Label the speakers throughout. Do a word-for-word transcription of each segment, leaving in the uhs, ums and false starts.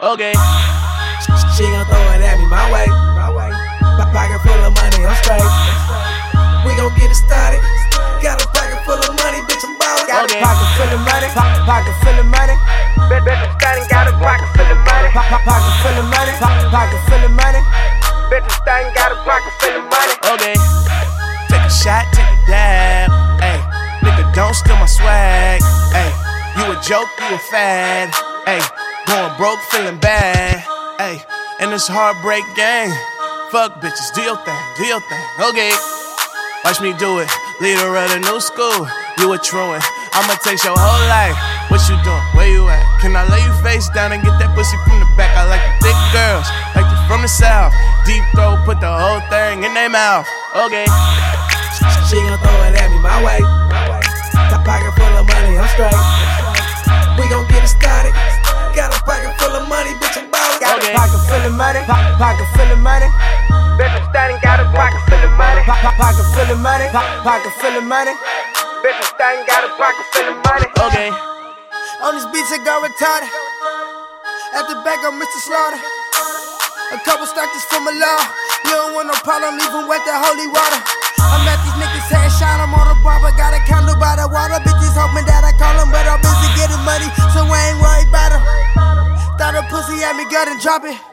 Speaker 1: Okay.
Speaker 2: She gon' throw it at me my way. My pocket full of money, I'm straight. We gon' get it started. Got a pocket full of money, bitch, I'm ballin'.
Speaker 3: Got
Speaker 1: Okay.
Speaker 3: a pocket full of money, po- pocket full of money. Bet, bet I'm starting, got a pocket full of money. Po- po- Pocket full of money, po- pocket full of money. Bet I'm starting, got a pocket full of money.
Speaker 1: Okay. Take a shot, take a dab. Ayy, nigga, don't steal my swag. Ayy, you a joke, you a fad. Ayy, going broke, feeling bad. Ayy, and this heartbreak gang. Fuck bitches, do your thing, do your thing. Okay. Watch me do it. Leader of the new school, you a truant. I'ma taste your whole life. What you doing? Where you at? Can I lay you face down and get that pussy from the back? I like the thick girls, like the from the south. Deep throat, put the whole thing in their mouth. Okay.
Speaker 2: She gon' throw it at me my way. My pocket full of money, I'm straight. We gon' get it started. Got a pocket full of money, bitch, I'm ballin'.
Speaker 3: Got
Speaker 1: Okay.
Speaker 3: a pocket full of money, po- pocket full of money. Bet I'm starting, got a pocket full of money. Po- po- Pocket full of money, po- pocket full of money. Bet I'm starting, got a pocket full of money.
Speaker 1: Okay.
Speaker 3: On this beach, I got retarded. At the back of Mister Slaughter. A couple structures from a law. You don't want no problem, leave him wet the holy water. I'm at these niggas headshot, I'm on a barber. Got a candle by the water. Bitches hoping that I call them, but I'm busy getting money, so I ain't worried about them. Thought a pussy at me, gut and drop it.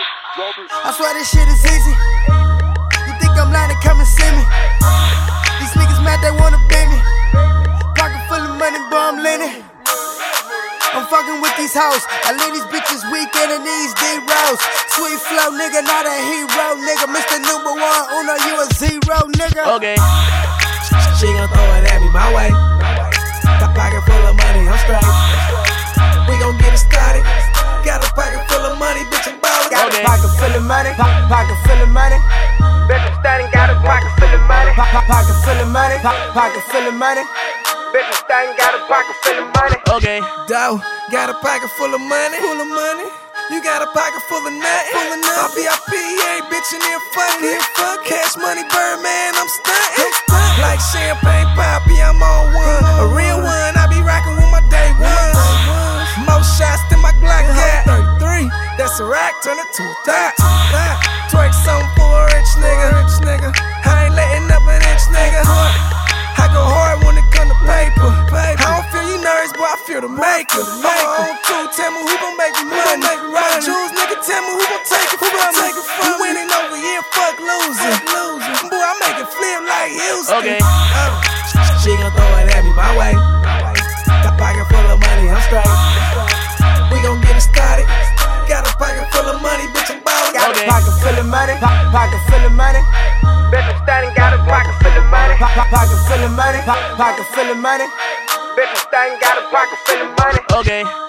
Speaker 3: I swear this shit is easy. You think I'm lying to come and see me? These niggas mad, they wanna be me. Pocket full of money, bum linen. I'm fucking with these hoes. I leave these bitches weak in these D-Rolls. Sweet flow, nigga, not a hero, nigga. Mister Number One, Uno, you a zero, nigga.
Speaker 1: Okay.
Speaker 2: She gon' throw it at me my way. My pocket full of money, I'm straight. We gon' get it started. Got a pocket full of money, bitch, I'm ballin'.
Speaker 3: Got
Speaker 1: Okay.
Speaker 3: a pocket full of money, po- pocket full of money. Bet I'm starting, got a pocket full of money. Po- po- Pocket full of money, po- pocket full of money. Bet I'm starting, got a pocket full of money.
Speaker 1: Okay.
Speaker 2: Dough, got a pocket full of money. Full of money. You got a pocket full of nothing. Full of nothing. My V I P ain't bitchin' here fucking. Here fuck. Cash money, Birdman, I'm stuntin'. Like champagne poppy, I'm on one. A real one, I be rockin' with my day ones. More shots than my Glock got. thirty-three, that's a rack, turn it to a thot. Twerk something for a rich nigga. Rich nigga. I ain't letting up an inch, nigga. I go hard when it come to paper. I don't feel you nervous, but I feel the maker. I'm on two, tell me who gon' make me money. Right, Jules, nigga, tell me who gon' take it from me. You winning over here, fuck losing. Boy, I make it flip like Houston.
Speaker 1: Okay.
Speaker 2: Uh, she gon' throw it at me my way. Got pocket full of money, I'm straight. We gon' get it started. Got a pocket full of money, bitch, I'm ballin'.
Speaker 3: Got a
Speaker 1: Okay.
Speaker 3: pocket full of money, po- pocket full of money. Bet I'm starting, got a pocket full of money. Po- po- Pocket full of money, po- pocket full of money. Bet I'm starting, got a pocket full of money.
Speaker 1: Okay.